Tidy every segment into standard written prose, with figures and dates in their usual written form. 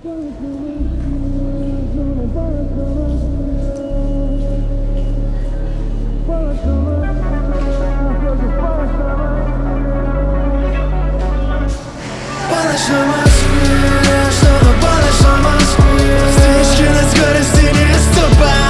Встречки на скорости не ступай.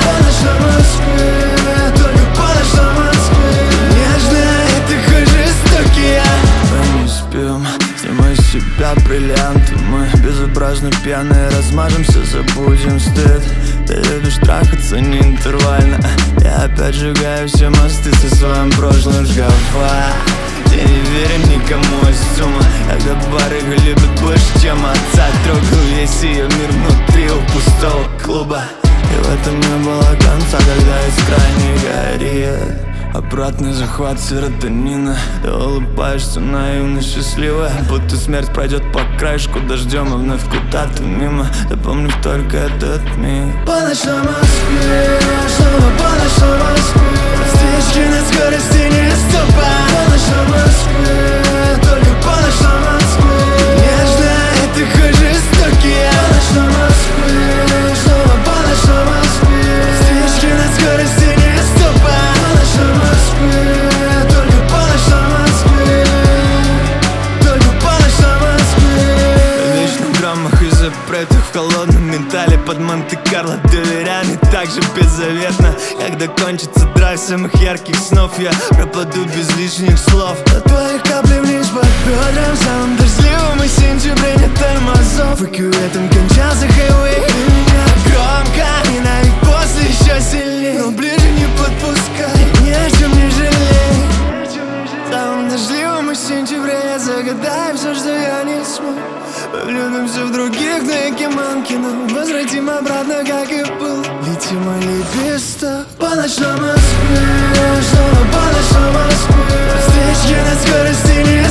Только полночь на Москве. Нежная и такой жестокий я. Мы не спим, снимай с себя бриллианты. Мы безобразно пьяные, размажемся, забудем стыд. Ты любишь трахаться не интервально. Я опять сжигаю все мосты со своим прошлым шкафа. Я не верю никому из ума, когда барыга любит больше, чем отца. Трогал весь ее мир внутри у пустого клуба. И в этом не было конца, когда искра не горит. Обратный захват серотонина. Ты улыбаешься наивно счастливая, будто смерть пройдет по краешку дождем и вновь куда-то мимо. Запомнив только этот миг. Полночь на Москве, снова полночь на Москве. Встречки на скорости не ступай. Полночь на Москве, только полночь на Москве. Нежная и такой жестокий я. Полночь на Москве, снова полночь на Москве. Встречки на скорости не ступай. Полночь на Москве, только полночь на Москве. Только полночь на Москве. В вечных драмах и запретах, в холодном ментале под Монте-Карло доверяй мне так же беззаветно. Когда кончится драйв самых ярких снов, я пропаду без лишних слов. От твоих капли вниз по бедрам, самым дождливым и сентябре нет тормозов. И кюветом кончался хайвей. Ты меня громко ненавидь, после еще сильней, но ближе не подпускай, ни о чем не жалей. Самым дождливым и сентябре я загадаю все, что я не смог. Мы влюбимся в других на Якиманке, но возвратим обратно, как и был. Лети мой лепесток. Полночь на Москве, снова полночь на Москве. Встречки на скорости не